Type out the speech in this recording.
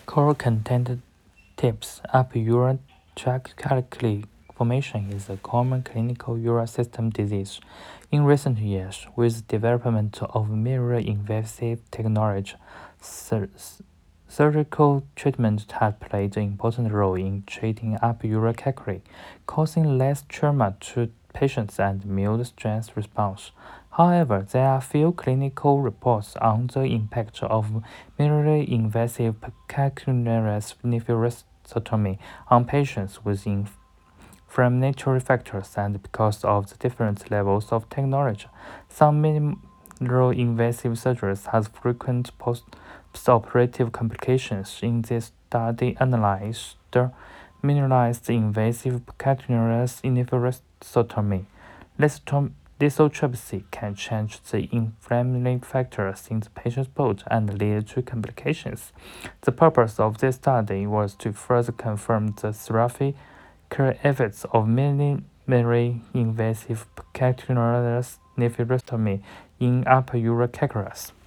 Core content tips. Upper urinary tract calculi formation is a common clinical urinary system disease. In recent years, with development of minimally invasive technology, surgical treatment has played an important role in treating upper urinary calculi, causing less trauma to patients and mild stress response. However, there are few clinical reports on the impact of minimally invasive calcaneus nephrectomy on patients with inflammatory factors, and because of the different levels of technology, some minimally invasive surgeries have frequent post-operative complications. In this study analyzed minimally invasive calcaneus nephrectomy. Lithotripsy can change the inflammatory factors in the patient's body and lead to complications. The purpose of this study was to further confirm the therapeutic effects of minimally invasive calcaneus nephrectomy in upper urinary calculus.